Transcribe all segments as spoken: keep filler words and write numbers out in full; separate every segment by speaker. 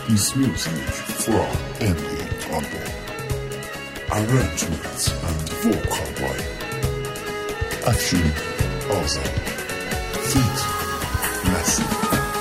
Speaker 1: is music from Andy Campbell. Arrangements and vocal by Afshin Azam. Feat Massive.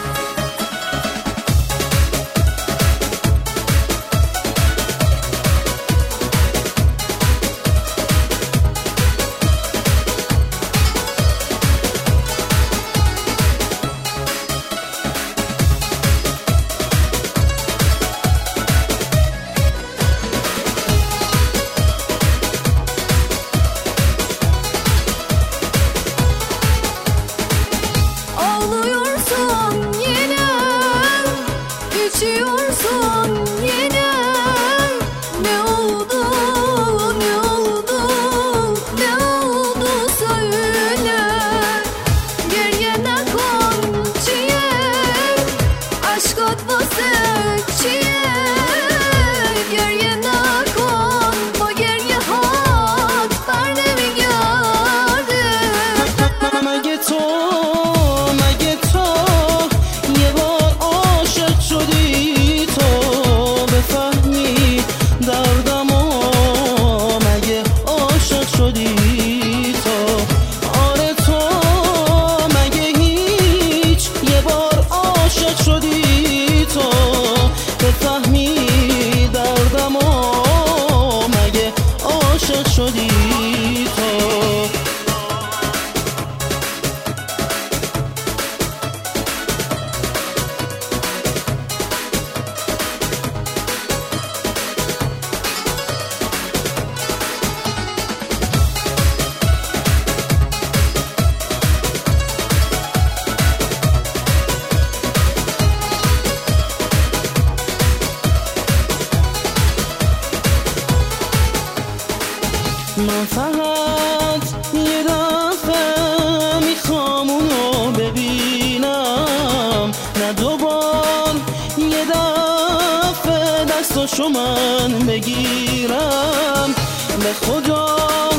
Speaker 2: İçiyorsun yine. Ne oldu, ne oldu, ne oldu söyle. Geriye ne konçiye, aşk atması çiye. Geriye ne kon, bu geriye hat, berne mi geldi?
Speaker 3: مگه تو مگه تو یه بار عاشق شدی تو بفهمی دردمو مگه عاشق شدی تو آره تو مگه هیچ یه بار عاشق شدی تو بفهمی دردمو مگه عاشق شدی تو من فقط یه دفعه میخوام اونو ببینم، نه دوبار یه دفعه دستاشو من بگیرم. به خدا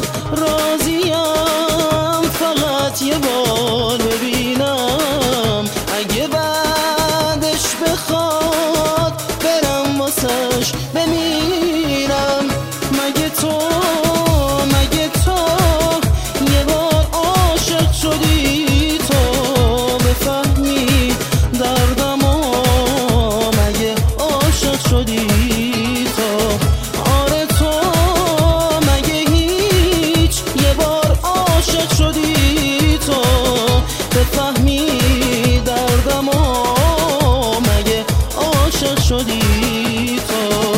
Speaker 3: راضیم فقط یه بار ببینم، اگه بعدش بخواد برم واسش بمیرم. مگه تو مگه تو یه بار عاشق شدی تو بفهمی دردمو مگه عاشق شدی تو آره تو مگه هیچ یه بار عاشق شدی تو بفهمی دردمو مگه عاشق شدی تو